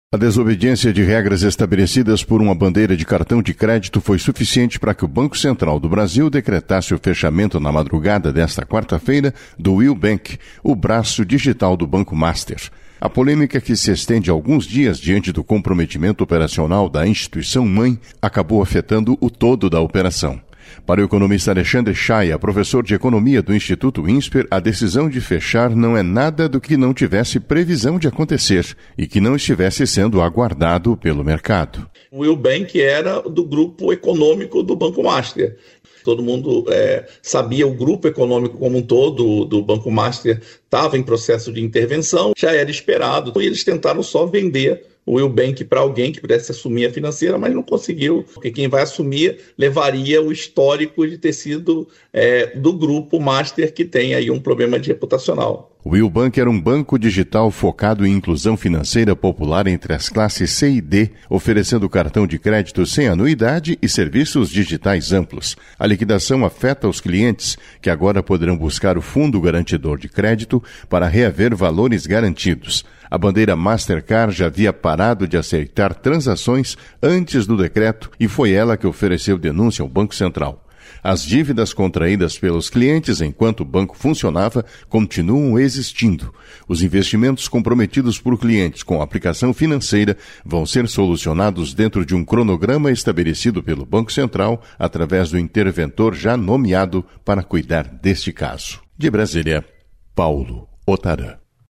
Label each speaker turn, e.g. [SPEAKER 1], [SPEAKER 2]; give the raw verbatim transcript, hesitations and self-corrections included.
[SPEAKER 1] A desobediência de regras estabelecidas por uma bandeira de cartão de crédito foi suficiente para que o Banco Central do Brasil decretasse o fechamento na madrugada desta quarta-feira do Will Bank, o braço digital do Banco Master. A polêmica, que se estende alguns dias diante do comprometimento operacional da instituição-mãe, acabou afetando o todo da operação. Para o economista Alexandre Chaia, professor de economia do Instituto INSPER, a decisão de fechar não é nada do que não tivesse previsão de acontecer e que não estivesse sendo aguardado pelo mercado.
[SPEAKER 2] O Will Bank era do grupo econômico do Banco Master. Todo mundo é, sabia, o grupo econômico como um todo do Banco Master estava em processo de intervenção, já era esperado, e eles tentaram só vender o Will Bank para alguém que pudesse assumir a financeira, mas não conseguiu, porque quem vai assumir levaria o histórico de ter sido é, do grupo Master, que tem aí um problema de reputacional.
[SPEAKER 1] O Will Bank era um banco digital focado em inclusão financeira popular entre as classes C e D, oferecendo cartão de crédito sem anuidade e serviços digitais amplos. A liquidação afeta os clientes, que agora poderão buscar o Fundo Garantidor de Crédito para reaver valores garantidos. A bandeira Mastercard já havia parado de aceitar transações antes do decreto e foi ela que ofereceu denúncia ao Banco Central. As dívidas contraídas pelos clientes enquanto o banco funcionava continuam existindo. Os investimentos comprometidos por clientes com a aplicação financeira vão ser solucionados dentro de um cronograma estabelecido pelo Banco Central através do interventor já nomeado para cuidar deste caso. De Brasília, Paulo Otarã.